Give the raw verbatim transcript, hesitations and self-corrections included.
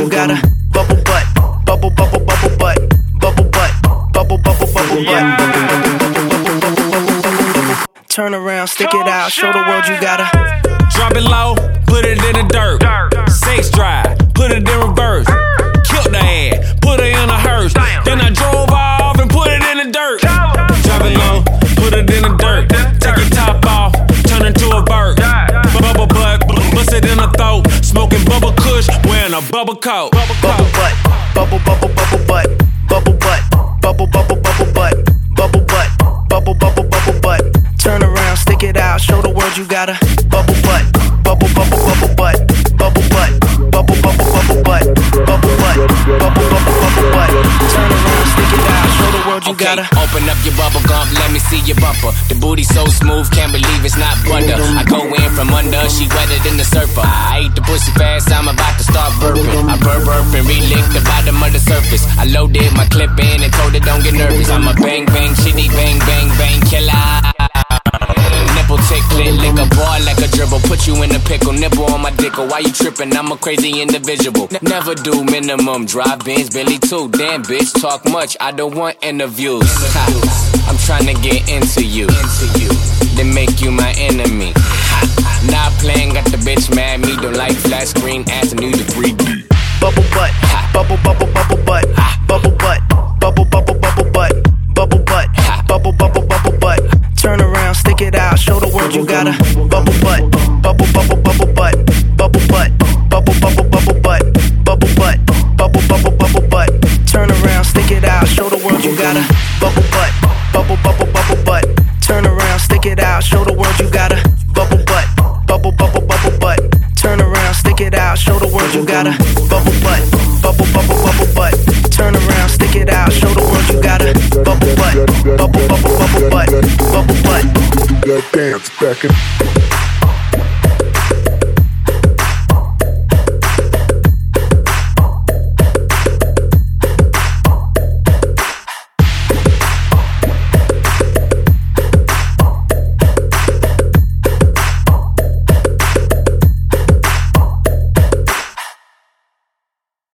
you got a bubble butt, bubble, bubble, bubble butt, bubble butt, bubble, bubble, bubble butt. Turn around, stick it out, show the world you got a. Drop it low, put it in the dirt. Sex drive, put it in reverse. Killed the ass, put her in a hearse. Then I drove off and put it in the dirt. Drop it low, put it in the dirt. Take your top off, turn into a bird. Bubble butt, bust it in the throat. Smoking bubble kush, wearing a bubble coat. Bubble butt, bubble, bubble, bubble butt, bubble butt, bubble, bubble, bubble butt, bubble butt, bubble, bubble, bubble butt. Turn around, stick it out, show the world you got a bubble butt, bubble, bubble, bubble butt, bubble butt, bubble, bubble, bubble butt, bubble butt, bubble, bubble, bubble butt. Turn around, stick it out, show the world you okay, got a. Open up your bubble gum, let me see your bumper. The booty so smooth, can't believe it's not butter. I go in from under, she wetter than the surfer. I ate the pussy fast, I'm about to start burping. I burp, burp, and re-lick the bottom of the surface. I loaded my clip in and told her don't get nervous. I'm a bang, bang, shitty, bang, bang, bang, killer. Nipple tickling, lick a bar like a dribble. Put you in a pickle, nipple on my dick. Why you tripping? I'm a crazy individual. N- never do minimum. Drive Benz, Billy too. Damn bitch, talk much. I don't want interviews. Ha. I'm trying to get into you. Into you. Then make you my enemy. Ha. Not playing, got the bitch mad. Me don't like flat screen ass and need the three D. Bubble butt, bubble, bubble, bubble butt, bubble butt, bubble, bubble, bubble butt, bubble butt, bubble, bubble, bubble butt. Turn around, stick it out, show the world you got a bubble butt, bubble, bubble, bubble butt, bubble butt, bubble, bubble, bubble butt, bubble butt, bubble, bubble, bubble butt. Turn around, stick it out, show the world you got a bubble butt, bubble, bubble, bubble butt. Turn around, stick it out, show the world you got a bubble butt, bubble, bubble, bubble butt. Turn around, stick it out, show the world you got a bubble butt, bubble, bubble, bubble butt. Turn around, stick it out, show the world you got a bubble butt, bubble, bubble, bubble butt, bubble butt. That dance back in.